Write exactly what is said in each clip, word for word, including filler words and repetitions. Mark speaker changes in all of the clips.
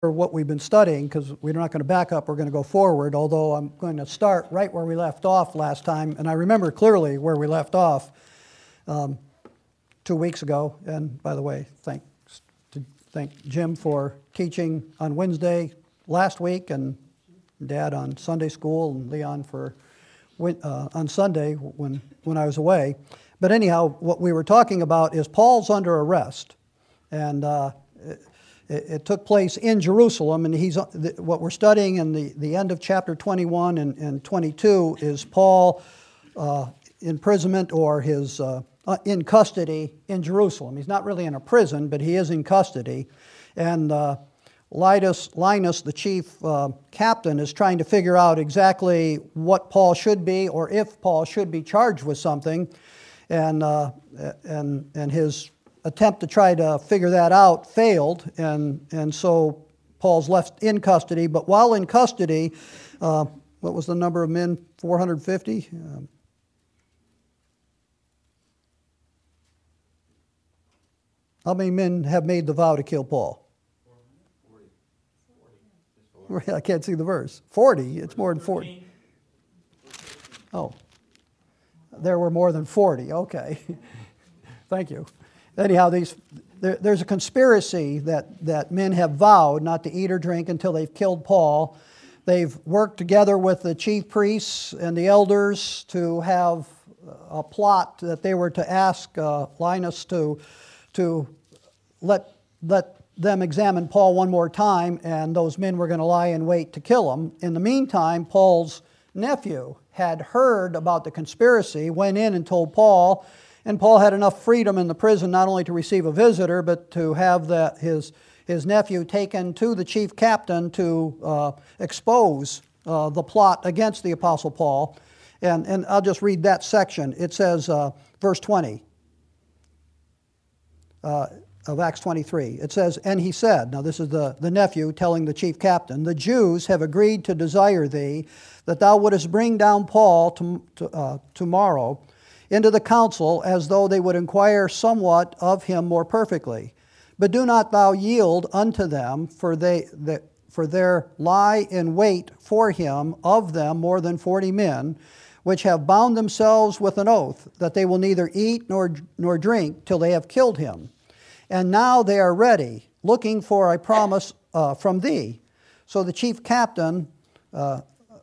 Speaker 1: what we've been studying, because we're not going to back up, we're going to go forward, although I'm going to start right where we left off last time, and I remember clearly where we left off um, two weeks ago. And by the way, thanks to thank Jim for teaching on Wednesday last week, and Dad on Sunday school, and Leon for uh, on Sunday when, when I was away. But anyhow, what we were talking about is Paul's under arrest, and uh, it, it took place in Jerusalem, and he's what we're studying in the, the end of chapter twenty-one and, and twenty-two is Paul uh, imprisonment or his uh, in custody in Jerusalem. He's not really in a prison, but he is in custody, and uh, Linus, Linus, the chief uh, captain, is trying to figure out exactly what Paul should be, or if Paul should be charged with something, and uh, and and his attempt to try to figure that out failed, and and so Paul's left in custody. But while in custody, uh, what was the number of men? four hundred fifty? Um, how many men have made the vow to kill Paul? forty. I can't see the verse. forty, it's more than forty. Oh, there were more than forty, okay. Thank you. Anyhow, these, there, there's a conspiracy that, that men have vowed not to eat or drink until they've killed Paul. They've worked together with the chief priests and the elders to have a plot that they were to ask uh, Linus to, to let, let them examine Paul one more time, and those men were going to lie in wait to kill him. In the meantime, Paul's nephew had heard about the conspiracy, went in and told Paul, and Paul had enough freedom in the prison not only to receive a visitor, but to have the, his, his nephew taken to the chief captain to uh, expose uh, the plot against the Apostle Paul. And, and I'll just read that section. It says, uh, verse twenty uh, of Acts twenty-three. It says, and he said, now this is the, the nephew telling the chief captain, the Jews have agreed to desire thee that thou wouldest bring down Paul to, to, uh, tomorrow into the council, as though they would inquire somewhat of him more perfectly. But do not thou yield unto them, for they the, for there lie in wait for him of them more than forty men, which have bound themselves with an oath, that they will neither eat nor nor drink till they have killed him. And now they are ready, looking for a promise uh, from thee. So the chief captain uh,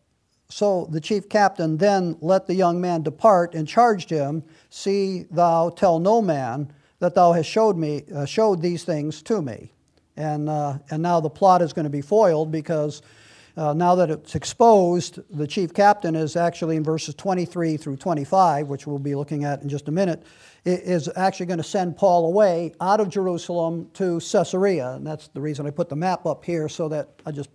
Speaker 1: So the chief captain then let the young man depart and charged him, see thou tell no man that thou hast showed me uh, showed these things to me. And uh, and now the plot is going to be foiled, because uh, now that it's exposed, the chief captain is actually in verses twenty-three through twenty-five, which we'll be looking at in just a minute, is actually going to send Paul away out of Jerusalem to Caesarea. And that's the reason I put the map up here, so that I just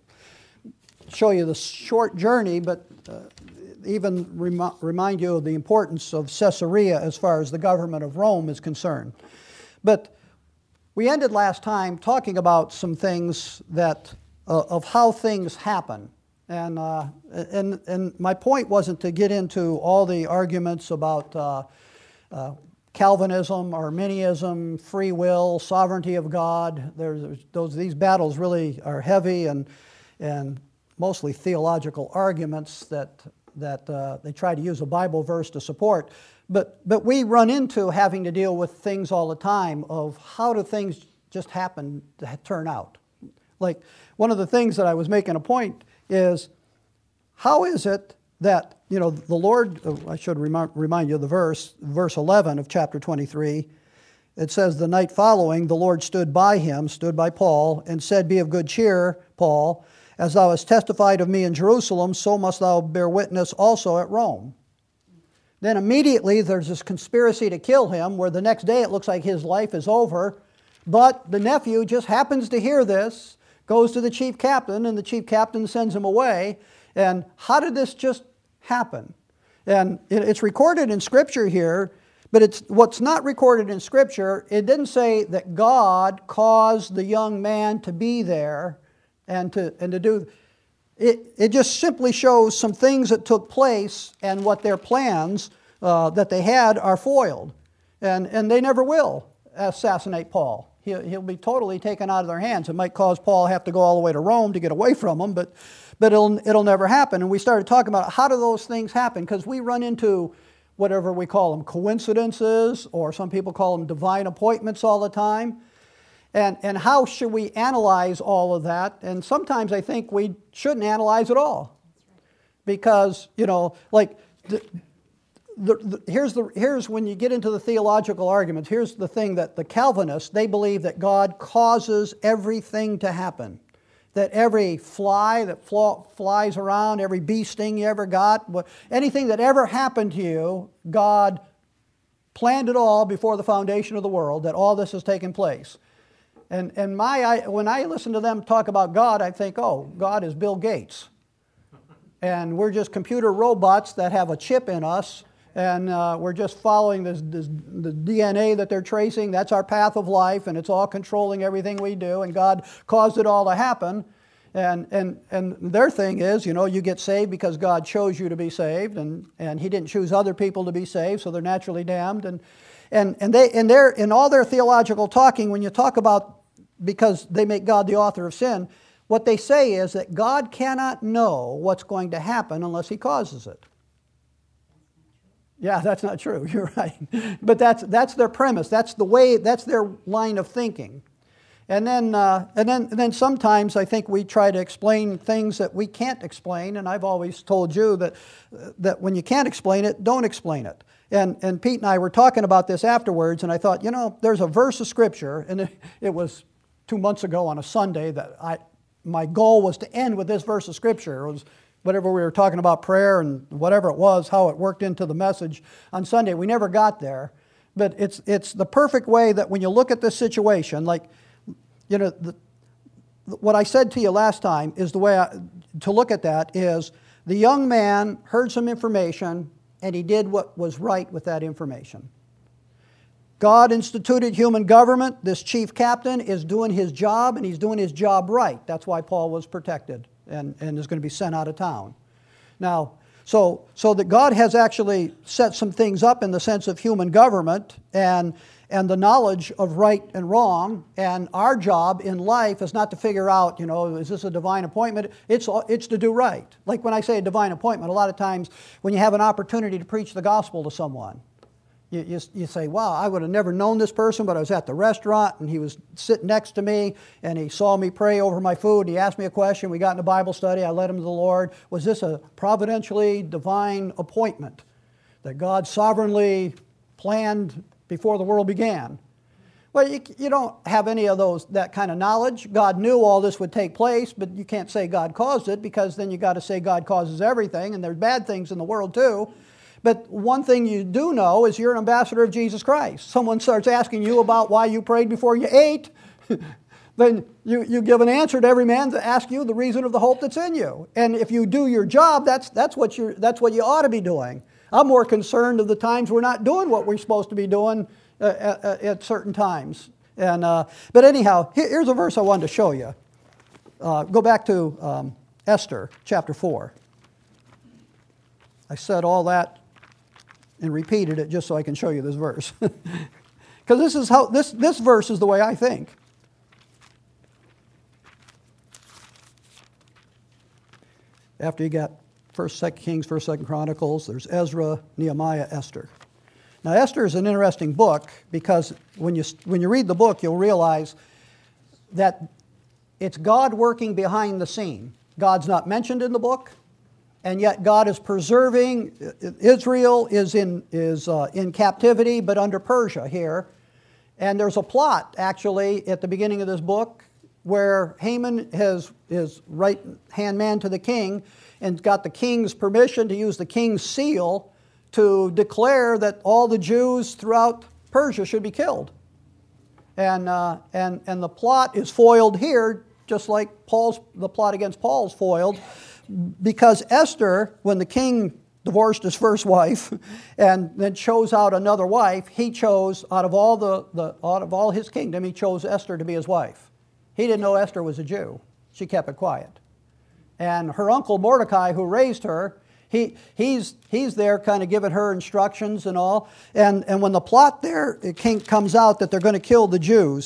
Speaker 1: show you the short journey, but uh, even rem- remind you of the importance of Caesarea as far as the government of Rome is concerned. But we ended last time talking about some things that uh, of how things happen, and uh, and and my point wasn't to get into all the arguments about uh, uh, Calvinism, Arminianism, free will, sovereignty of God. There's those these battles really are heavy and and mostly theological arguments that that uh, they try to use a Bible verse to support. But but we run into having to deal with things all the time of how do things just happen to turn out. Like one of the things that I was making a point is, how is it that, you know, the Lord, I should remind, remind you of the verse, verse eleven of chapter twenty-three, it says, the night following the Lord stood by him, stood by Paul, and said, be of good cheer, Paul, as thou hast testified of me in Jerusalem, so must thou bear witness also at Rome. Then immediately there's this conspiracy to kill him, where the next day it looks like his life is over. But the nephew just happens to hear this, goes to the chief captain, and the chief captain sends him away. And how did this just happen? And it's recorded in Scripture here, but it's what's not recorded in Scripture. It didn't say that God caused the young man to be there and to and to do. It, it just simply shows some things that took place, and what their plans uh, that they had are foiled. And, and they never will assassinate Paul. He'll, he'll be totally taken out of their hands. It might cause Paul to have to go all the way to Rome to get away from them, but, but it'll, it'll never happen. And we started talking about how do those things happen, because we run into whatever we call them, coincidences, or some people call them divine appointments all the time. And, and how should we analyze all of that? And sometimes I think we shouldn't analyze at all. Because, you know, like, the, the, the, here's, the, here's when you get into the theological arguments, here's the thing that the Calvinists, they believe that God causes everything to happen. That every fly that fl- flies around, every bee sting you ever got, anything that ever happened to you, God planned it all before the foundation of the world, that all this has taken place. And, and my, I, when I listen to them talk about God, I think, oh, God is Bill Gates. And we're just computer robots that have a chip in us, and uh, we're just following this, this, the D N A that they're tracing. That's our path of life, and it's all controlling everything we do, and God caused it all to happen. And, and, and their thing is, you know, you get saved because God chose you to be saved, and, and He didn't choose other people to be saved, so they're naturally damned. And, and, and, they, and they're, in all their theological talking, when you talk about, because they make God the author of sin, what they say is that God cannot know what's going to happen unless He causes it. Yeah, that's not true. You're right. But that's, that's their premise. That's the way, that's their line of thinking. And then, uh, and then, and then sometimes I think we try to explain things that we can't explain, and I've always told you that, that when you can't explain it, don't explain it. And, and Pete and I were talking about this afterwards, and I thought, you know, there's a verse of Scripture, and it, it was two months ago on a Sunday that I, my goal was to end with this verse of Scripture. It was whatever we were talking about prayer and whatever it was, how it worked into the message on Sunday. We never got there, but it's, it's the perfect way that when you look at this situation, like, you know, the, what I said to you last time is the way I, to look at that is the young man heard some information and he did what was right with that information. God instituted human government. This chief captain is doing his job, and he's doing his job right. That's why Paul was protected and, and is going to be sent out of town. Now, so, so that God has actually set some things up in the sense of human government and and the knowledge of right and wrong, and our job in life is not to figure out, you know, is this a divine appointment? It's, it's to do right. Like when I say a divine appointment, a lot of times when you have an opportunity to preach the gospel to someone, you, you, you say, wow, I would have never known this person, but I was at the restaurant and he was sitting next to me and he saw me pray over my food. He asked me a question. We got in a Bible study. I led him to the Lord. Was this a providentially divine appointment that God sovereignly planned before the world began? Well, you, you don't have any of those, that kind of knowledge. God knew all this would take place, but you can't say God caused it, because then you got to say God causes everything, and there's bad things in the world too. But one thing you do know is you're an ambassador of Jesus Christ. Someone starts asking you about why you prayed before you ate, then you, you give an answer to every man to ask you the reason of the hope that's in you. And if you do your job, that's, that's, what, you're, that's what you ought to be doing. I'm more concerned of the times we're not doing what we're supposed to be doing uh, at, at certain times. And uh, but anyhow, here, here's a verse I wanted to show you. Uh, go back to um, Esther chapter four. I said all that and repeated it just so I can show you this verse, because this is how this this verse is the way I think. After you got First, Second Kings, First, Second Chronicles, there's Ezra, Nehemiah, Esther. Now, Esther is an interesting book because when you, when you read the book, you'll realize that it's God working behind the scene. God's not mentioned in the book, and yet God is preserving. Israel is in, is, uh, in captivity, but under Persia here. And there's a plot, actually, at the beginning of this book where Haman has, is right-hand man to the king, and got the king's permission to use the king's seal to declare that all the Jews throughout Persia should be killed. And, uh, and, and the plot is foiled here, just like Paul's, the plot against Paul's foiled, because Esther, when the king divorced his first wife and then chose out another wife, he chose, out of all, the, the, out of all his kingdom, he chose Esther to be his wife. He didn't know Esther was a Jew. She kept it quiet. And her uncle Mordecai, who raised her, he, he's, he's there kind of giving her instructions and all. And, and when the plot there it came, comes out that they're going to kill the Jews,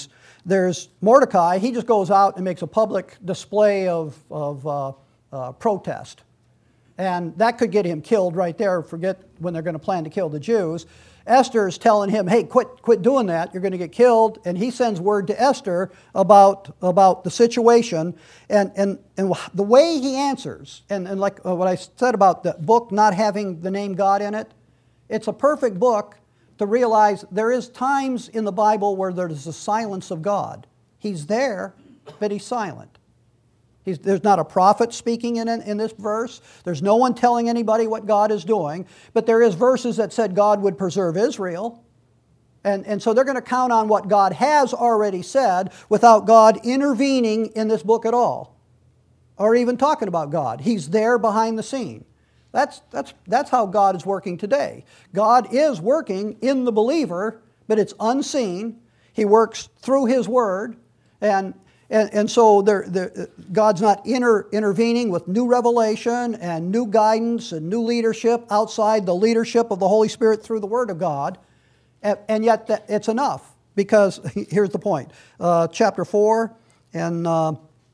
Speaker 1: there's Mordecai. He just goes out and makes a public display of, of uh, uh, protest. And that could get him killed right there. Forget when they're going to plan to kill the Jews. Esther is telling him, hey, quit, quit doing that. You're going to get killed. And he sends word to Esther about, about the situation. And, and, and the way he answers, and, and like what I said about the book not having the name God in it, it's a perfect book to realize there is times in the Bible where there's the silence of God. He's there, but he's silent. He's, there's not a prophet speaking in, in this verse. There's no one telling anybody what God is doing. But there is verses that said God would preserve Israel. And, and so they're going to count on what God has already said without God intervening in this book at all. Or even talking about God. He's there behind the scene. That's, that's, that's how God is working today. God is working in the believer, but it's unseen. He works through His Word. And And, and so there, there, God's not inter, intervening with new revelation and new guidance and new leadership outside the leadership of the Holy Spirit through the Word of God. And, and yet that, it's enough, because here's the point. Uh, chapter four, and uh,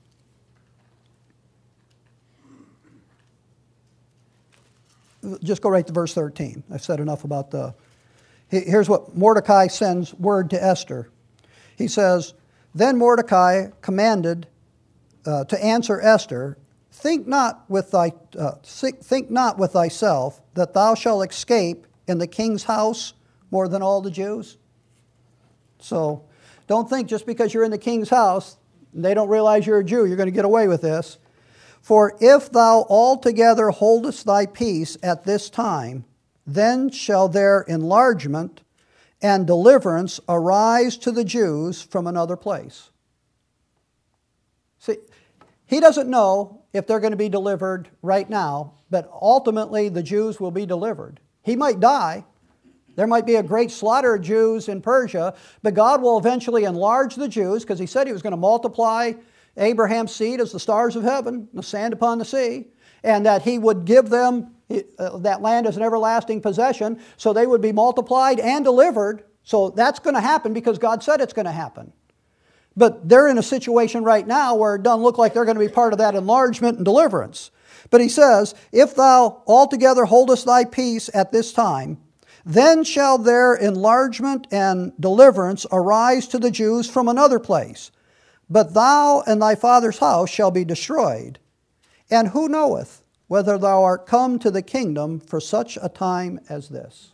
Speaker 1: just go right to verse thirteen. I've said enough about the... Here's what Mordecai sends word to Esther. He says, then Mordecai commanded uh, to answer Esther, think not with thy uh, think not with thyself that thou shalt escape in the king's house more than all the Jews. So don't think just because you're in the king's house and they don't realize you're a Jew, you're going to get away with this. For if thou altogether holdest thy peace at this time, then shall their enlargement and deliverance arise to the Jews from another place. See, he doesn't know if they're going to be delivered right now, but ultimately the Jews will be delivered. He might die. There might be a great slaughter of Jews in Persia, but God will eventually enlarge the Jews, because He said He was going to multiply Abraham's seed as the stars of heaven, the sand upon the sea, and that He would give them uh, that land as an everlasting possession, so they would be multiplied and delivered. So that's going to happen because God said it's going to happen. But they're in a situation right now where it doesn't look like they're going to be part of that enlargement and deliverance. But he says, if thou altogether holdest thy peace at this time, then shall their enlargement and deliverance arise to the Jews from another place. But thou and thy father's house shall be destroyed. And who knoweth whether thou art come to the kingdom for such a time as this?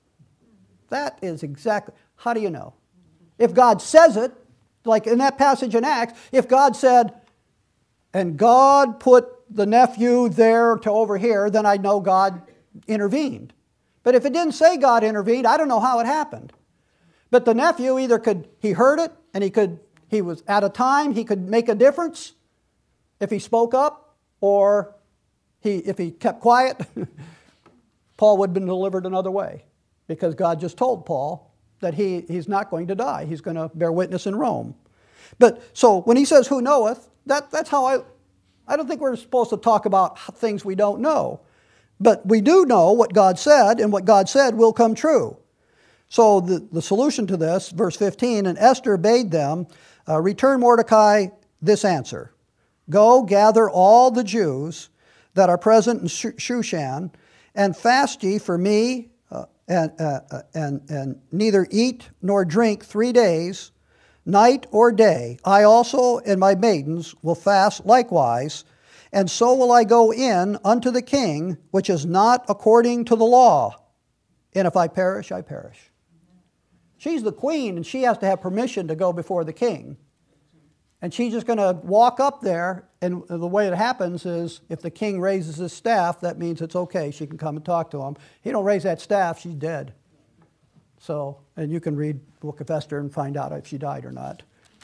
Speaker 1: That is exactly, how do you know? If God says it, like in that passage in Acts, if God said, and God put the nephew there to over here, then I'd know God intervened. But if it didn't say God intervened, I don't know how it happened. But the nephew either could, he heard it, and he could, he was at a time, he could make a difference if he spoke up, or he, if he kept quiet, Paul would have been delivered another way. Because God just told Paul that he, he's not going to die. He's going to bear witness in Rome. But so when he says, who knoweth, that, that's how I, I don't think we're supposed to talk about things we don't know. But we do know what God said, and what God said will come true. So the, the solution to this, verse fifteen, and Esther bade them, uh, return Mordecai this answer. Go gather all the Jews that are present in Shushan, and fast ye for me, And, uh, and, and neither eat nor drink three days, night or day. I also and my maidens will fast likewise, and so will I go in unto the king, which is not according to the law. And if I perish, I perish. She's the queen, and she has to have permission to go before the king. And she's just going to walk up there, and the way it happens is if the king raises his staff, that means it's okay. She can come and talk to him. He don't raise that staff, she's dead. So, and you can read the book of Esther and find out if she died or not.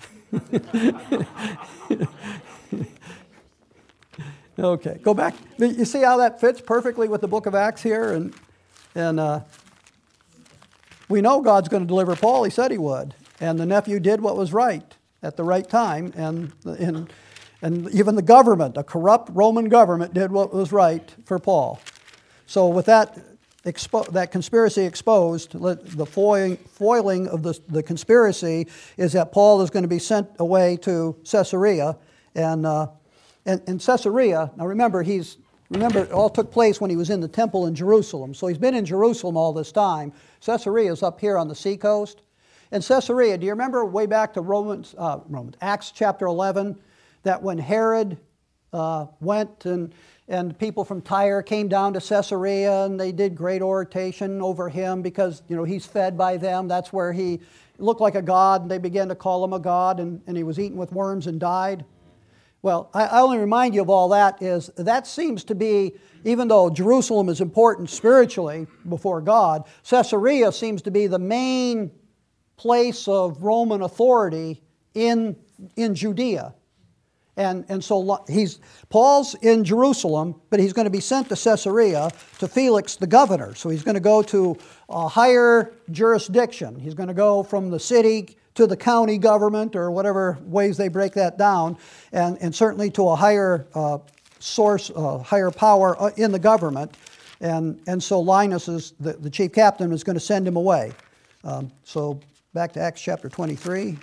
Speaker 1: Okay, go back. You see how that fits perfectly with the book of Acts here? And, and uh, we know God's going to deliver Paul. He said he would. And the nephew did what was right at the right time, and, and, and even the government, a corrupt Roman government, did what was right for Paul. So with that, expo- that conspiracy exposed, the foiling, foiling of the, the conspiracy is that Paul is going to be sent away to Caesarea. And, uh, and, and Caesarea, now remember, he's remember it all took place when he was in the temple in Jerusalem. So he's been in Jerusalem all this time. Caesarea is up here on the seacoast. And Caesarea, do you remember way back to Romans, uh, Romans Acts chapter eleven, that when Herod uh, went and and people from Tyre came down to Caesarea and they did great oration over him because, you know, he's fed by them. That's where he looked like a god, and they began to call him a god, and, and he was eaten with worms and died. Well, I, I only remind you of all that is that seems to be, even though Jerusalem is important spiritually before God, Caesarea seems to be the main place of Roman authority in, in Judea. And, and so he's, Paul's in Jerusalem, but he's going to be sent to Caesarea to Felix the governor. So he's going to go to a higher jurisdiction. He's going to go from the city to the county government, or whatever ways they break that down, and, and certainly to a higher uh, source, uh, higher power in the government. And, and so Linus, is the, the chief captain, is going to send him away. Um, so back to Acts chapter twenty-three.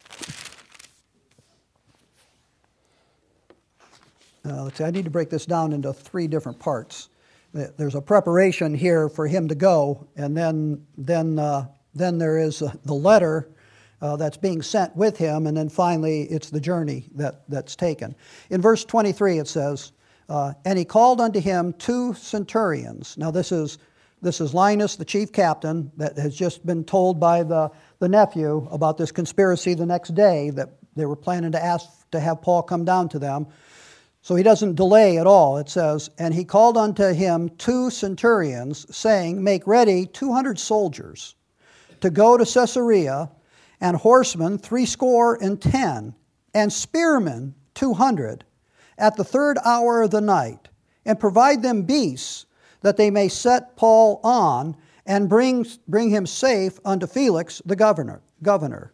Speaker 1: Uh, let's see, I need to break this down into three different parts. There's a preparation here for him to go, and then then uh, then there is uh, the letter uh, that's being sent with him, and then finally it's the journey that, that's taken. In verse twenty-three it says, uh, "And he called unto him two centurions." Now this is this is Linus, the chief captain, that has just been told by the, the nephew about this conspiracy the next day, that they were planning to ask to have Paul come down to them. So he doesn't delay at all. It says, "And he called unto him two centurions, saying, Make ready two hundred soldiers to go to Caesarea, and horsemen threescore and ten, and spearmen two hundred, at the third hour of the night, and provide them beasts, that they may set Paul on, and bring, bring him safe unto Felix the governor." governor.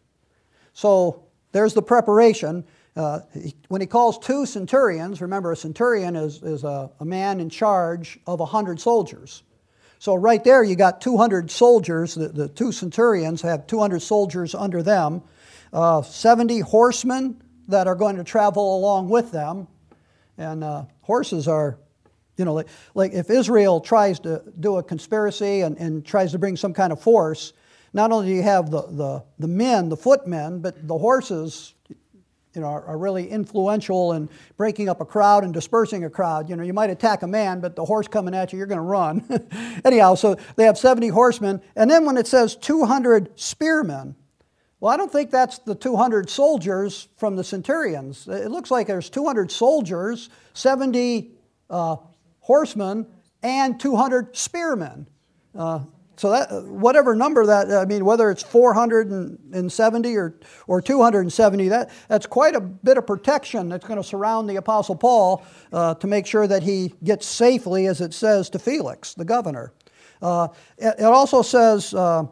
Speaker 1: So there's the preparation. Uh, he, when he calls two centurions, remember a centurion is, is a, a man in charge of one hundred soldiers. So right there you got two hundred soldiers. The, the two centurions have two hundred soldiers under them, uh, seventy horsemen that are going to travel along with them. And uh, horses are, you know, like, like if Israel tries to do a conspiracy and, and tries to bring some kind of force, not only do you have the, the, the men, the footmen, but the horses, you know, are, are really influential in breaking up a crowd and dispersing a crowd. You know, you might attack a man, but the horse coming at you, you're going to run. Anyhow, so they have seventy horsemen. And then when it says two hundred spearmen, well, I don't think that's the two hundred soldiers from the centurions. It looks like there's two hundred soldiers, seventy uh, horsemen, and two hundred spearmen. Uh, So that whatever number that, I mean, whether it's four hundred seventy or, or two hundred seventy, that, that's quite a bit of protection that's going to surround the Apostle Paul uh, to make sure that he gets safely, as it says, to Felix, the governor. Uh, it, it also says uh,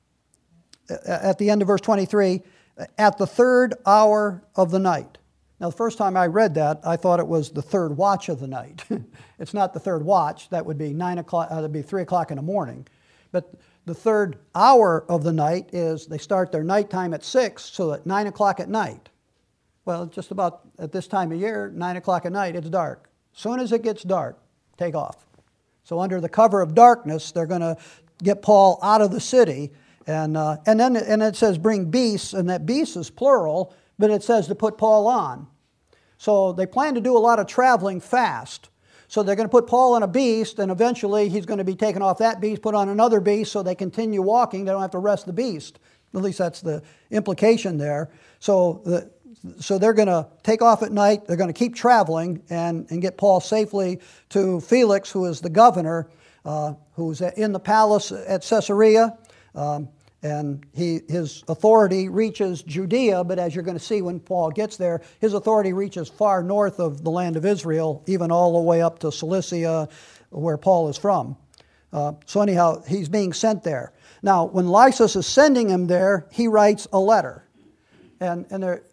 Speaker 1: at the end of verse twenty-three, "At the third hour of the night." Now, the first time I read that, I thought it was the third watch of the night. It's not the third watch. That would be nine o'clock. Uh, that'd be three o'clock in the morning. But the third hour of the night is they start their nighttime at six, so at nine o'clock at night. Well, just about at this time of year, nine o'clock at night, it's dark. As soon as it gets dark, take off. So under the cover of darkness, they're going to get Paul out of the city. And uh, and then and it says bring beasts, and that beasts is plural, but it says to put Paul on. So they plan to do a lot of traveling fast. So they're going to put Paul on a beast, and eventually he's going to be taken off that beast, put on another beast, so they continue walking. They don't have to rest the beast. At least that's the implication there. So the, so they're going to take off at night. They're going to keep traveling and, and get Paul safely to Felix, who is the governor, uh, who's in the palace at Caesarea. Um, And he, his authority reaches Judea, but as you're going to see when Paul gets there, his authority reaches far north of the land of Israel, even all the way up to Cilicia, where Paul is from. Uh, so anyhow, he's being sent there. Now, when Lysias is sending him there, he writes a letter. And, and there,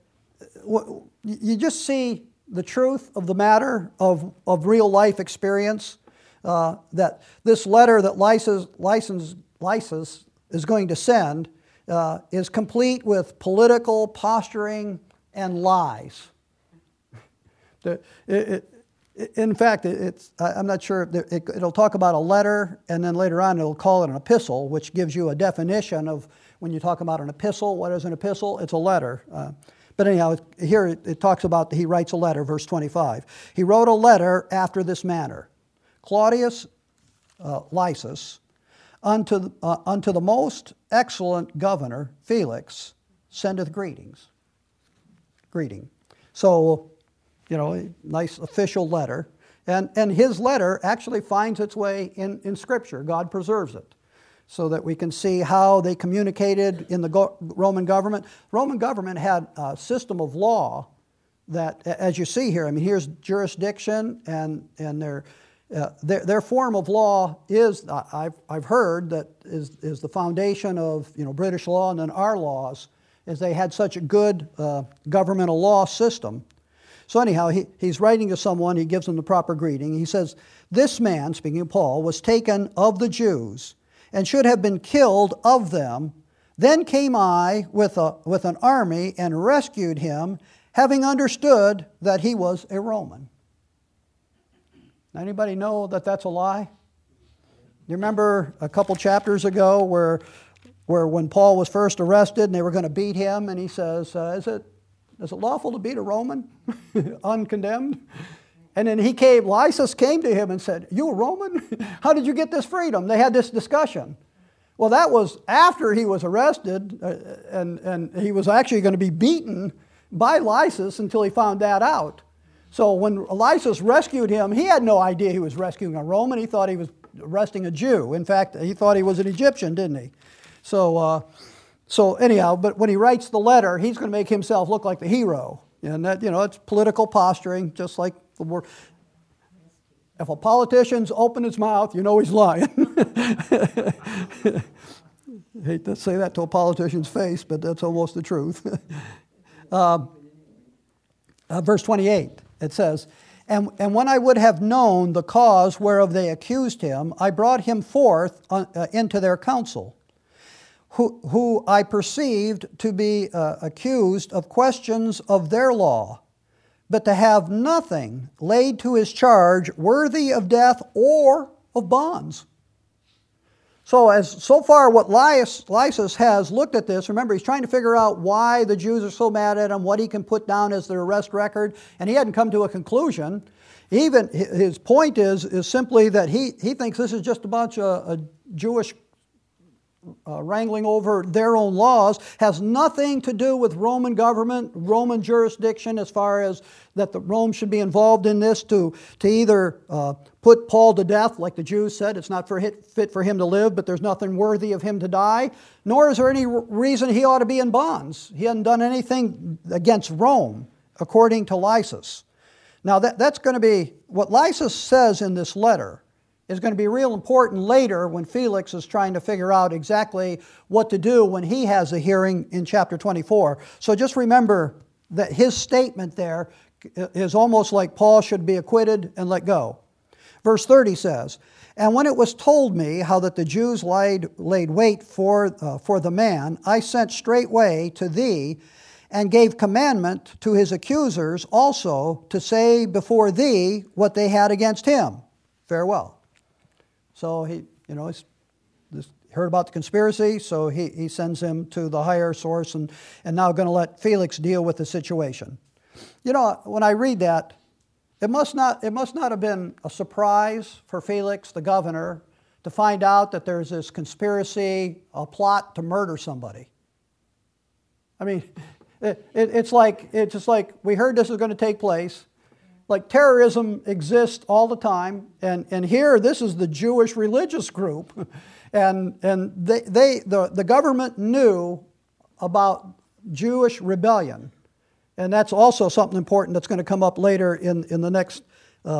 Speaker 1: you just see the truth of the matter of, of real life experience. uh, that this letter that Lysis, Lysis, Lysis is going to send uh, is complete with political posturing and lies. The, it, it, in fact, it, it's, I'm not sure, it, it, it'll talk about a letter, and then later on it'll call it an epistle, which gives you a definition of when you talk about an epistle. What is an epistle? It's a letter. Uh, but anyhow, here it, it talks about he writes a letter, verse twenty-five. He wrote a letter after this manner. Claudius uh, Lysis, unto, uh, unto the most excellent governor, Felix, sendeth greetings. Greeting. So, you know, a nice official letter. And, and his letter actually finds its way in, in Scripture. God preserves it so that we can see how they communicated in the go- Roman government. Roman government had a system of law that, as you see here, I mean, here's jurisdiction, and, and their, uh, their, their form of law is, I've, I've heard, that is, is the foundation of, you know, British law and then our laws, is they had such a good uh, governmental law system. So anyhow, he, he's writing to someone, he gives them the proper greeting. He says, this man, speaking of Paul, was taken of the Jews, and should have been killed of them. Then came I with, a, with an army and rescued him, having understood that he was a Roman. Anybody know that that's a lie? You remember a couple chapters ago where, where when Paul was first arrested and they were going to beat him, and he says, uh, is it Is it lawful to beat a Roman uncondemned? And then he came, Lysis came to him and said, you a Roman? How did you get this freedom? They had this discussion. Well, that was after he was arrested, uh, and, and he was actually going to be beaten by Lysis until he found that out. So when Lysis rescued him, he had no idea he was rescuing a Roman. He thought he was arresting a Jew. In fact, he thought he was an Egyptian, didn't he? So... Uh, So anyhow, but when he writes the letter, he's going to make himself look like the hero. And that, you know, it's political posturing, just like the word. If a politician's open his mouth, you know he's lying. I hate to say that to a politician's face, but that's almost the truth. uh, uh, verse twenty-eight, it says, and, and when I would have known the cause whereof they accused him, I brought him forth uh, uh, into their council. Who, who I perceived to be uh, accused of questions of their law, but to have nothing laid to his charge worthy of death or of bonds. So as so far what Lysis, Lysis has looked at this, remember he's trying to figure out why the Jews are so mad at him, what he can put down as their arrest record, and he hadn't come to a conclusion. Even his point is, is simply that he, he thinks this is just a bunch of uh, Jewish Uh, wrangling over their own laws, has nothing to do with Roman government, Roman jurisdiction, as far as that the Rome should be involved in this to, to either uh, put Paul to death, like the Jews said, it's not for hit, fit for him to live, but there's nothing worthy of him to die, nor is there any reason he ought to be in bonds. He hadn't done anything against Rome, according to Lysis. Now that, that's going to be, what Lysis says in this letter is going to be real important later when Felix is trying to figure out exactly what to do when he has a hearing in chapter twenty-four. So just remember that his statement there is almost like Paul should be acquitted and let go. Verse thirty says, and when it was told me how that the Jews laid, laid wait for, uh, for the man, I sent straightway to thee and gave commandment to his accusers also to say before thee what they had against him. Farewell. So he, you know, he's heard about the conspiracy, so he, he sends him to the higher source and, and now going to let Felix deal with the situation. You know, when I read that, it must not, it must not have been a surprise for Felix, the governor, to find out that there's this conspiracy, a plot to murder somebody. I mean, it, it, it's like, it's just like, we heard this is going to take place. Like terrorism exists all the time, and, and here this is the Jewish religious group, and and they, they the, the government knew about Jewish rebellion, and that's also something important that's going to come up later in, in the next uh,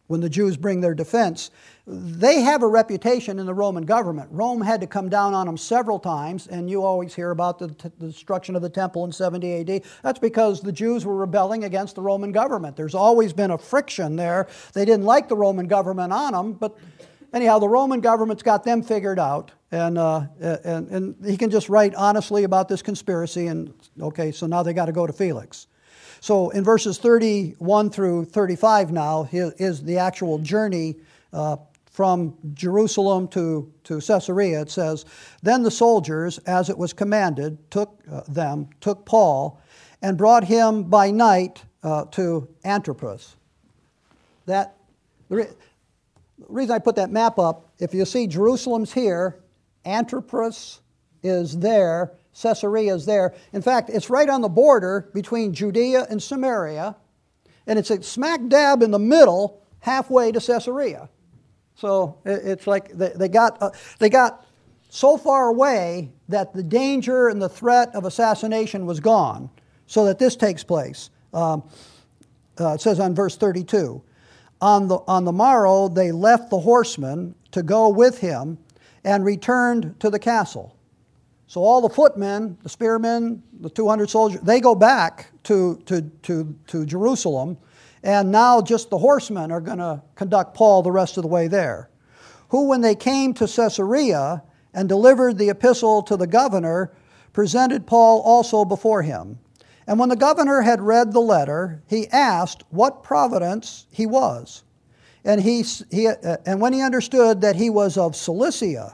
Speaker 1: when the Jews bring their defense. They have a reputation in the Roman government. Rome had to come down on them several times, and you always hear about the, t- the destruction of the temple in seventy A D. That's because the Jews were rebelling against the Roman government. There's always been a friction there. They didn't like the Roman government on them, but anyhow, the Roman government's got them figured out, and, uh, and, and he can just write honestly about this conspiracy, and okay, so now they got to go to Felix. So in verses thirty-one through thirty-five now is the actual journey uh, from Jerusalem to, to Caesarea. It says, "Then the soldiers, as it was commanded, took uh, them, took Paul, and brought him by night uh, to Antipus." That, the, re- the reason I put that map up, if you see Jerusalem's here, Antipus is there, Caesarea is there. In fact, it's right on the border between Judea and Samaria, and it's smack dab in the middle, halfway to Caesarea. So it's like they got uh, they got so far away that the danger and the threat of assassination was gone, so that this takes place. Um, uh, it says on verse thirty-two, on the on the morrow they left the horsemen to go with him, and returned to the castle. So all the footmen, the spearmen, the two hundred soldiers, they go back to to to to Jerusalem. And now just the horsemen are going to conduct Paul the rest of the way there. Who, when they came to Caesarea and delivered the epistle to the governor, presented Paul also before him. And when the governor had read the letter, he asked what province he was. And, he, he, uh, and when he understood that he was of Cilicia,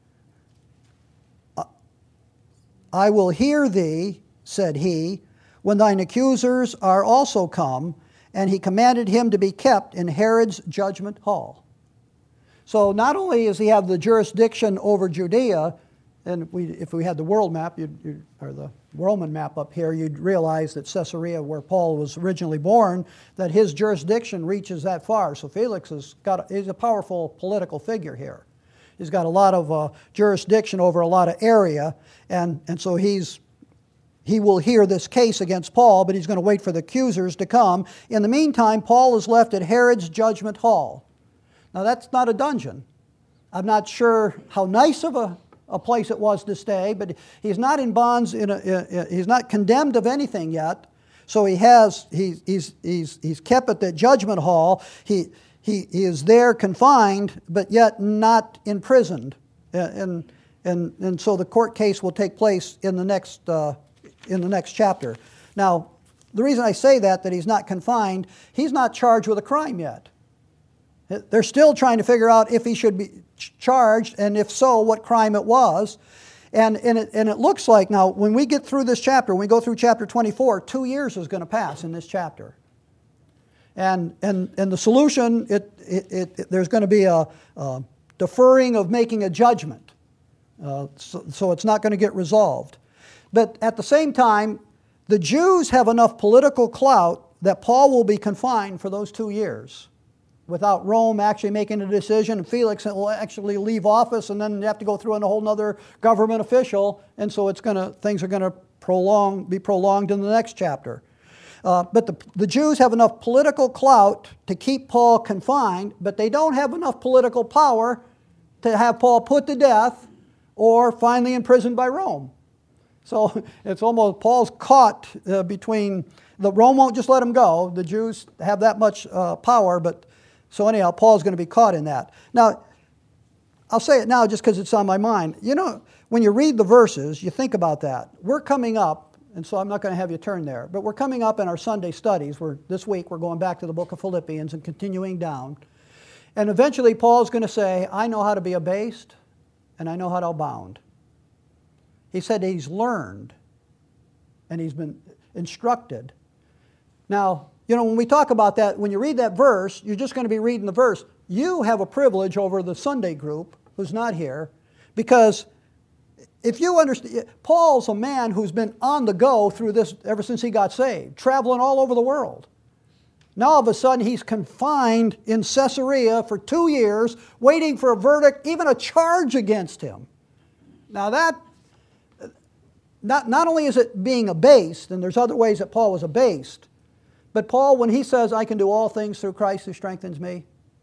Speaker 1: "I will hear thee," said he, "when thine accusers are also come." And he commanded him to be kept in Herod's judgment hall. So not only does he have the jurisdiction over Judea, and we, if we had the world map, you'd, you'd, or the Roman map up here, you'd realize that Caesarea, where Paul was originally born, that his jurisdiction reaches that far. So Felix has got, he's a powerful political figure here. He's got a lot of uh, jurisdiction over a lot of area, and, and so he's He will hear this case against Paul, but he's going to wait for the accusers to come. In the meantime, Paul is left at Herod's judgment hall. Now, that's not a dungeon. I'm not sure how nice of a, a place it was to stay, but he's not in bonds, in a, in, he's not condemned of anything yet. So he has, he, he's, he's, he's kept at the judgment hall. He, he, he is there confined, but yet not imprisoned. And, and, and so the court case will take place in the next uh, in the next chapter. Now, the reason I say that, that he's not confined, he's not charged with a crime yet. They're still trying to figure out if he should be charged, and if so, what crime it was. And, and, it, and it looks like now, when we get through this chapter, when we go through chapter twenty-four, two years is going to pass in this chapter. And, and, and the solution, it, it, it, it there's going to be a, a deferring of making a judgment. Uh, so, so it's not going to get resolved. But at the same time, the Jews have enough political clout that Paul will be confined for those two years without Rome actually making a decision. And Felix will actually leave office, and then you have to go through a whole other government official. And so it's going to things are going to prolong, be prolonged in the next chapter. Uh, but the, the Jews have enough political clout to keep Paul confined, but they don't have enough political power to have Paul put to death or finally imprisoned by Rome. So it's almost, Paul's caught uh, between, the Rome won't just let him go. The Jews have that much uh, power, but so anyhow, Paul's going to be caught in that. Now, I'll say it now just because it's on my mind. You know, when you read the verses, you think about that. We're coming up, and so I'm not going to have you turn there, but we're coming up in our Sunday studies. We're, this week we're going back to the book of Philippians and continuing down. And eventually Paul's going to say, I know how to be abased, and I know how to abound. He said he's learned and he's been instructed. Now, you know, when we talk about that, when you read that verse, you're just going to be reading the verse. You have a privilege over the Sunday group who's not here, because if you understand, Paul's a man who's been on the go through this ever since he got saved, traveling all over the world. Now all of a sudden he's confined in Caesarea for two years, waiting for a verdict, even a charge against him. Now that Not, not only is it being abased, and there's other ways that Paul was abased, but Paul, when he says, I can do all things through Christ who strengthens me,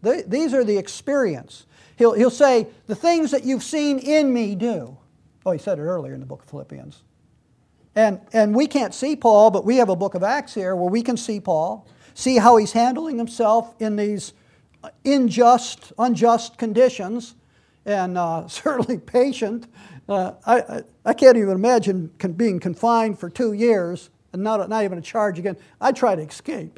Speaker 1: They, these are the experience. He'll, he'll say, the things that you've seen in me do. Oh, he said it earlier in the book of Philippians. And, and we can't see Paul, but we have a book of Acts here where we can see Paul, see how he's handling himself in these unjust, unjust conditions, and uh, certainly patient. Uh, I, I, I can't even imagine con- being confined for two years and not, not even a charge again. I'd try to escape.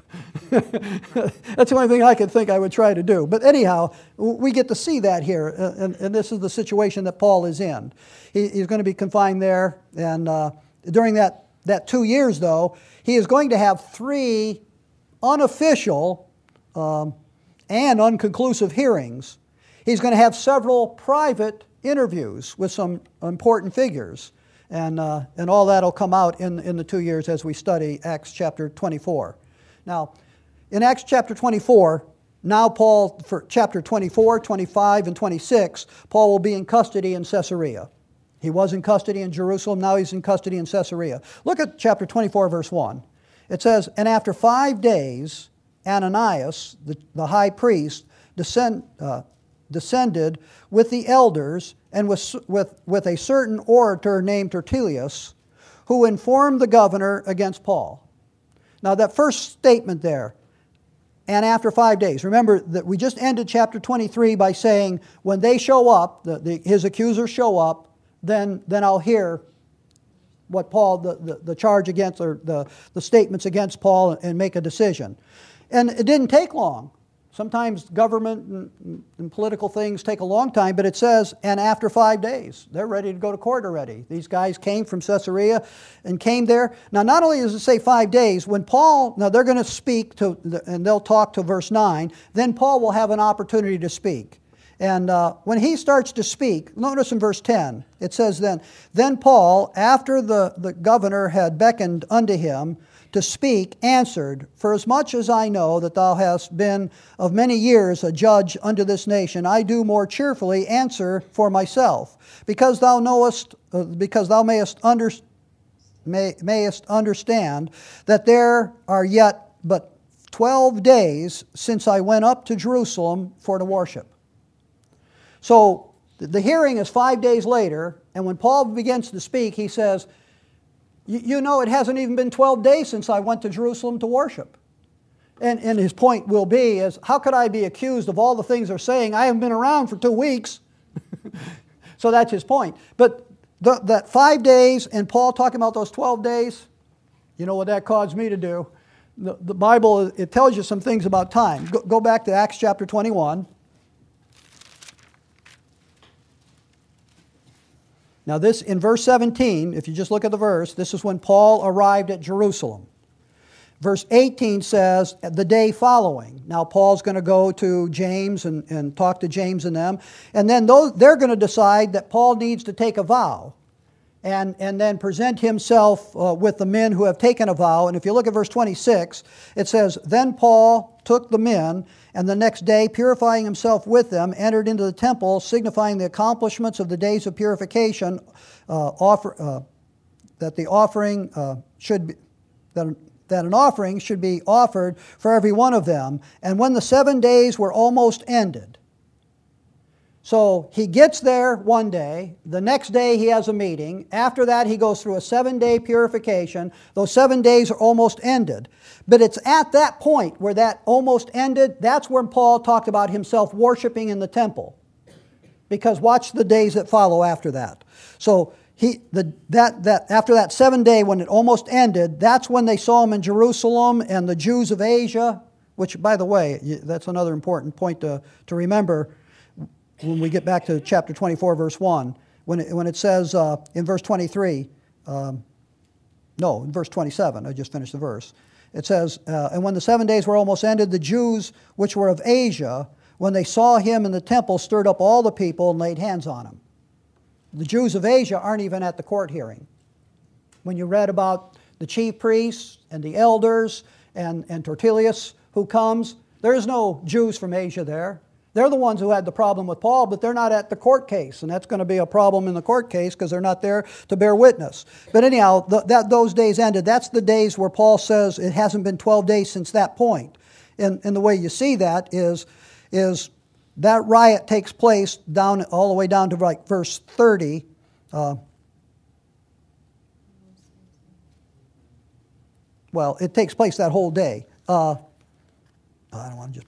Speaker 1: That's the only thing I could think I would try to do. But anyhow, we get to see that here, and, and this is the situation that Paul is in. He, he's going to be confined there, and uh, during that, that two years, though, he is going to have three unofficial um, and unconclusive hearings. He's going to have several private interviews with some important figures. And, uh, and all that will come out in, in the two years as we study Acts chapter twenty-four. Now, in Acts chapter twenty-four, now Paul, for chapter twenty-four, twenty-five, and twenty-six, Paul will be in custody in Caesarea. He was in custody in Jerusalem, now he's in custody in Caesarea. Look at chapter twenty-four, verse one. It says, "And after five days, Ananias, the, the high priest, descend, uh, descended with the elders and with, with, with a certain orator named Tertullus, who informed the governor against Paul." Now that first statement there, "and after five days." Remember that we just ended chapter twenty-three by saying, when they show up, the, the, his accusers show up, then, then I'll hear what Paul, the, the, the charge against, or the, the statements against Paul, and make a decision. And it didn't take long. Sometimes government and, and political things take a long time, but it says, and after five days, they're ready to go to court already. These guys came from Caesarea and came there. Now, not only does it say five days, when Paul, now they're going to speak to, and they'll talk to verse nine, then Paul will have an opportunity to speak. And uh, when he starts to speak, notice in verse ten, it says then, "Then Paul, after the, the governor had beckoned unto him to speak, answered, Forasmuch as I know that thou hast been of many years a judge unto this nation, I do more cheerfully answer for myself, because thou knowest, uh, because thou mayest, under, may, mayest understand that there are yet but twelve days since I went up to Jerusalem for to worship." So the hearing is five days later, and when Paul begins to speak, he says, You know, it hasn't even been twelve days since I went to Jerusalem to worship. And, and his point will be is, how could I be accused of all the things they're saying? I haven't been around for two weeks. So that's his point. But the, that five days, and Paul talking about those twelve days, you know what that caused me to do? The, the Bible, it tells you some things about time. Go, go back to Acts chapter twenty-one. Now this, in verse seventeen, if you just look at the verse, this is when Paul arrived at Jerusalem. Verse eighteen says, the day following. Now Paul's going to go to James and, and talk to James and them. And then those, they're going to decide that Paul needs to take a vow. And, and then present himself uh, with the men who have taken a vow. And if you look at verse twenty-six, it says, "Then Paul took the men, and the next day, purifying himself with them, entered into the temple, signifying the accomplishments of the days of purification, uh, offer, uh, that the offering uh, should be, that, that an offering should be offered for every one of them. And when the seven days were almost ended," so he gets there one day, the next day he has a meeting, after that he goes through a seven-day purification, those seven days are almost ended. But it's at that point where that almost ended, that's when Paul talked about himself worshiping in the temple. Because watch the days that follow after that. So he, the, that, that, after that seven day when it almost ended, that's when they saw him in Jerusalem, and the Jews of Asia, which by the way, that's another important point to, to remember, when we get back to chapter twenty-four, verse one, when it, when it says uh, in verse twenty-three, um, no, in verse twenty-seven, I just finished the verse. It says, uh, "And when the seven days were almost ended, the Jews which were of Asia, when they saw him in the temple, stirred up all the people and laid hands on him." The Jews of Asia aren't even at the court hearing. When you read about the chief priests and the elders and, and Tertullus who comes, there is no Jews from Asia there. They're the ones who had the problem with Paul, but they're not at the court case. And that's going to be a problem in the court case because they're not there to bear witness. But anyhow, the, that, those days ended. That's the days where Paul says it hasn't been twelve days since that point. And, and the way you see that is is that riot takes place down all the way down to like verse thirty. Uh, well, it takes place that whole day. Uh, I don't want to just...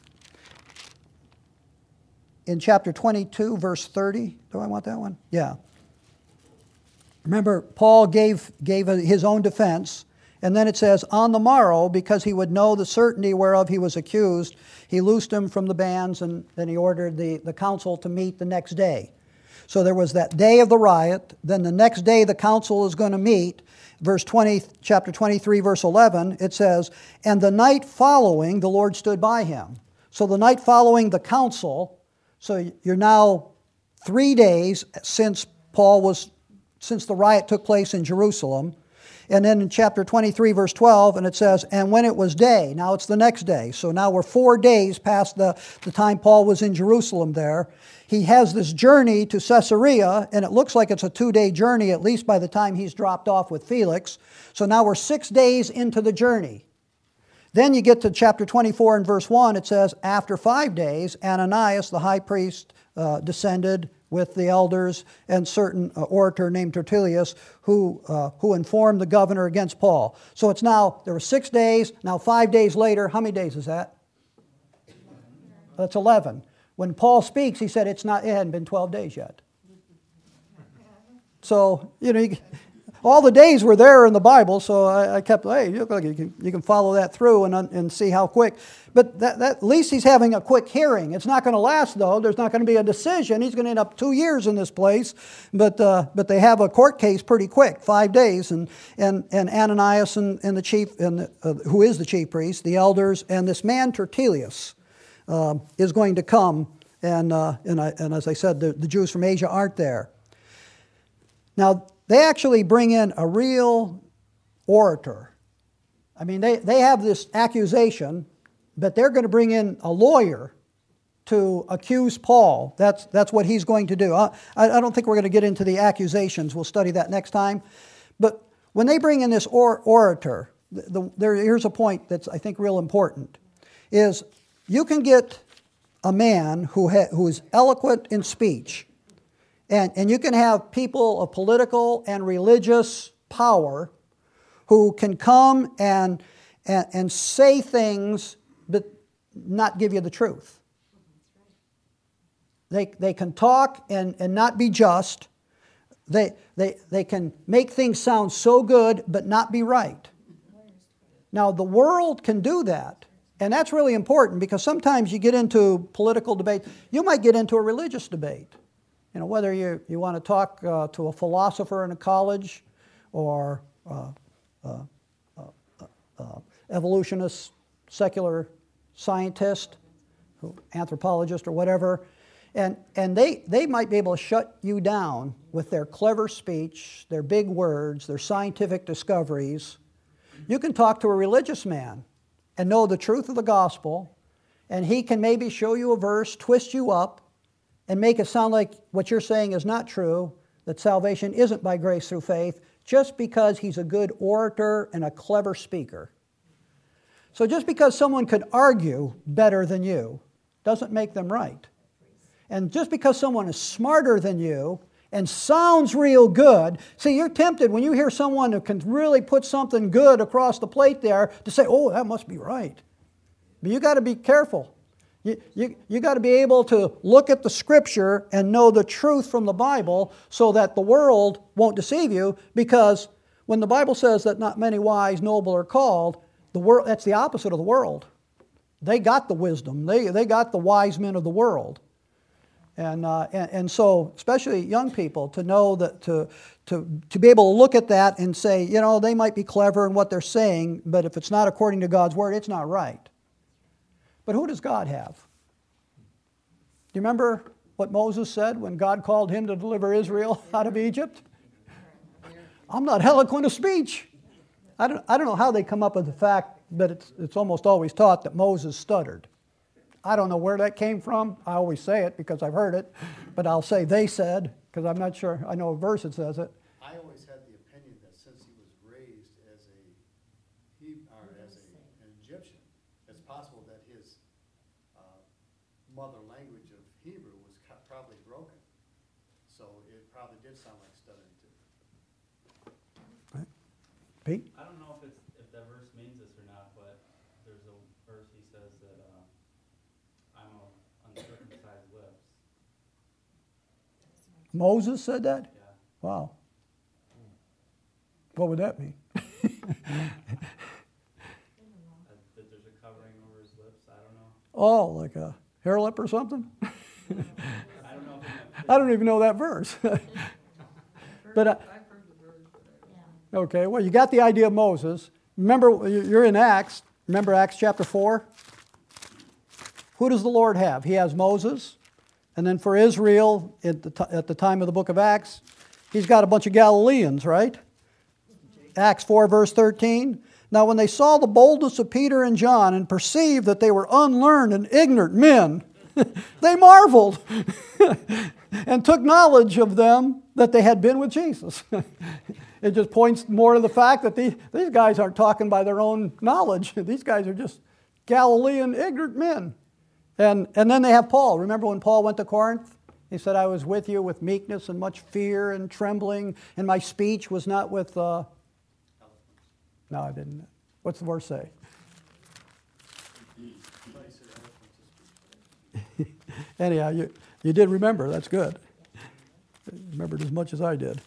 Speaker 1: In chapter twenty-two, verse thirty. Do I want that one? Yeah. Remember, Paul gave, gave his own defense, and then it says, on the morrow, because he would know the certainty whereof he was accused, he loosed him from the bands, and then he ordered the, the council to meet the next day. So there was that day of the riot, then the next day the council is going to meet. Verse twenty, chapter twenty-three, verse eleven, it says, and the night following the Lord stood by him. So the night following the council, so you're now three days since Paul was, since the riot took place in Jerusalem. And then in chapter twenty-three, verse twelve, and it says, and when it was day, now it's the next day. So now we're four days past the, the time Paul was in Jerusalem there. He has this journey to Caesarea, and it looks like it's a two-day journey, at least by the time he's dropped off with Felix. So now we're six days into the journey. Then you get to chapter twenty-four and verse one, it says, after five days, Ananias, the high priest, uh, descended with the elders and certain uh, orator named Tertullus, who uh, who informed the governor against Paul. So it's now, there were six days, now five days later. How many days is that? That's eleven. When Paul speaks, he said it's not, it hadn't been twelve days yet. So, you know, you, all the days were there in the Bible, so I, I kept, hey, you, you, can, you can follow that through and, and see how quick. But that, that, at least he's having a quick hearing. It's not going to last, though. There's not going to be a decision. He's going to end up two years in this place. But uh, but they have a court case pretty quick, five days. And and, and Ananias and, and the chief, and the, uh, who is the chief priest, the elders, and this man Tertullus uh, is going to come. And uh, and, I, and as I said, the, the Jews from Asia aren't there. Now, they actually bring in a real orator. I mean, they, they have this accusation, but they're going to bring in a lawyer to accuse Paul. That's, that's what he's going to do. I, I don't think we're going to get into the accusations. We'll study that next time. But when they bring in this or, orator, the, the, there, here's a point that's, I think, real important, is you can get a man who, ha, who is eloquent in speech, And, and you can have people of political and religious power who can come and, and, and say things but not give you the truth. They, they can talk and, and not be just. They, they, they can make things sound so good but not be right. Now, the world can do that. And that's really important because sometimes you get into political debate. You might get into a religious debate. You know, whether you, you want to talk uh, to a philosopher in a college or uh, uh, uh, uh, evolutionist, secular scientist, anthropologist or whatever, and, and they, they might be able to shut you down with their clever speech, their big words, their scientific discoveries. You can talk to a religious man and know the truth of the gospel, and he can maybe show you a verse, twist you up, and make it sound like what you're saying is not true, that salvation isn't by grace through faith, just because he's a good orator and a clever speaker. So just because someone could argue better than you doesn't make them right. And just because someone is smarter than you and sounds real good, see, you're tempted when you hear someone who can really put something good across the plate there to say, oh, that must be right. But you got to be careful. You, you, you got to be able to look at the Scripture and know the truth from the Bible so that the world won't deceive you, because when the Bible says that not many wise, noble are called, the world, that's the opposite of the world. They got the wisdom. They, they got the wise men of the world. And, uh, and, and so, especially young people, to know that, to, to, to be able to look at that and say, you know, they might be clever in what they're saying, but if it's not according to God's Word, it's not right. But who does God have? Do you remember what Moses said when God called him to deliver Israel out of Egypt? I'm not eloquent of speech. I don't, I don't know how they come up with the fact, but it's, it's almost always taught that Moses stuttered. I don't know where that came from. I always say it because I've heard it, but I'll say they said, because I'm not sure. I know a verse that says it.
Speaker 2: I always had the opinion that since he was raised as a he, or as a, an Egyptian, it's possible that his uh, mother language of Hebrew was co- probably broken. So it probably did sound like stuttering too.
Speaker 1: Pete?
Speaker 3: I don't know if it's, if that verse means this or not, but there's a verse he says that, uh, I'm of uncircumcised lips.
Speaker 1: Moses said that?
Speaker 3: Yeah.
Speaker 1: Wow. What would that mean?
Speaker 3: That, that there's a covering over his lips, I don't know.
Speaker 1: Oh, like a hair lip or something?
Speaker 3: I don't know if it meant,
Speaker 1: I don't even know that verse. But, uh,
Speaker 4: I've heard the word, but I don't.
Speaker 1: okay, well, you got the idea of Moses. Remember, you're in Acts. Remember Acts chapter four? Who does the Lord have? He has Moses. And then for Israel, at the, t- at the time of the book of Acts, he's got a bunch of Galileans, right? Acts four, verse thirteen. Now when they saw the boldness of Peter and John and perceived that they were unlearned and ignorant men, they marveled and took knowledge of them that they had been with Jesus. It just points more to the fact that these, these guys aren't talking by their own knowledge. These guys are just Galilean ignorant men. And, and then they have Paul. Remember when Paul went to Corinth? He said, I was with you with meekness and much fear and trembling, and my speech was not with... Uh... No, I didn't. What's the verse say? Anyhow, you, you did remember. That's good. You remembered as much as I did.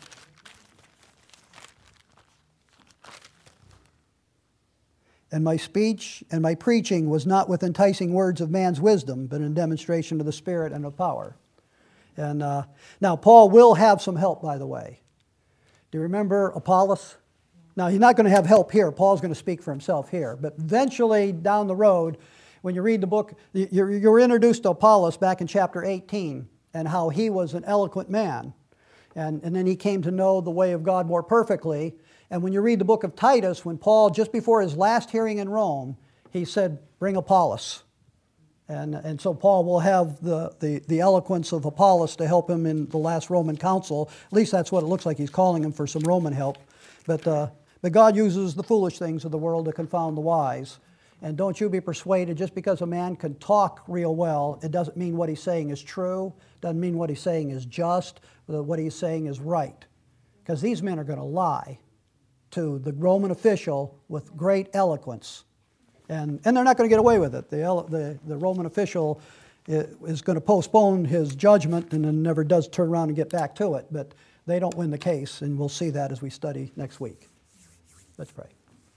Speaker 1: And my speech and my preaching was not with enticing words of man's wisdom, but in demonstration of the Spirit and of power. And uh, now Paul will have some help, by the way. Do you remember Apollos? Now he's not going to have help here. Paul's going to speak for himself here. But eventually, down the road, when you read the book, you're, you're introduced to Apollos back in chapter eighteen, and how he was an eloquent man. And, and then he came to know the way of God more perfectly. And when you read the book of Titus, when Paul, just before his last hearing in Rome, he said, bring Apollos. And, and so Paul will have the, the, the eloquence of Apollos to help him in the last Roman council. At least that's what it looks like. He's calling him for some Roman help. But, uh, but God uses the foolish things of the world to confound the wise. And don't you be persuaded, just because a man can talk real well, it doesn't mean what he's saying is true, doesn't mean what he's saying is just, what he's saying is right. Because these men are going to lie to the Roman official with great eloquence. And, and they're not going to get away with it. The, the, the Roman official is going to postpone his judgment and then never does turn around and get back to it. But they don't win the case, and we'll see that as we study next week. Let's pray.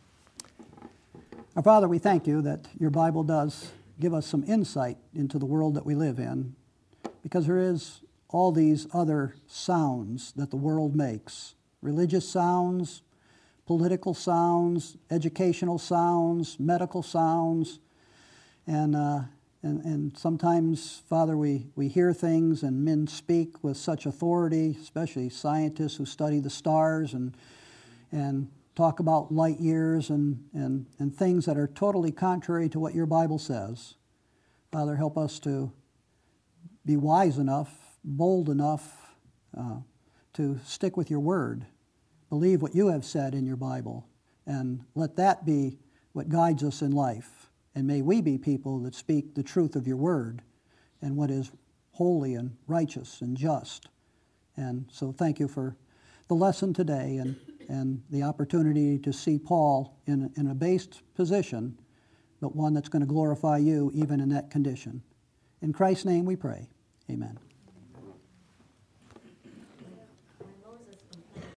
Speaker 1: Our Father, we thank you that your Bible does give us some insight into the world that we live in, because there is all these other sounds that the world makes. Religious sounds, political sounds, educational sounds, medical sounds. And, uh, and, and sometimes, Father, we, we hear things and men speak with such authority, especially scientists who study the stars and, and talk about light years and, and, and things that are totally contrary to what your Bible says. Father, help us to be wise enough, bold enough uh, to stick with your word. Believe what you have said in your Bible, and let that be what guides us in life. And may we be people that speak the truth of your word and what is holy and righteous and just. And so thank you for the lesson today and, and the opportunity to see Paul in, in a based position, but one that's going to glorify you even in that condition. In Christ's name we pray. Amen.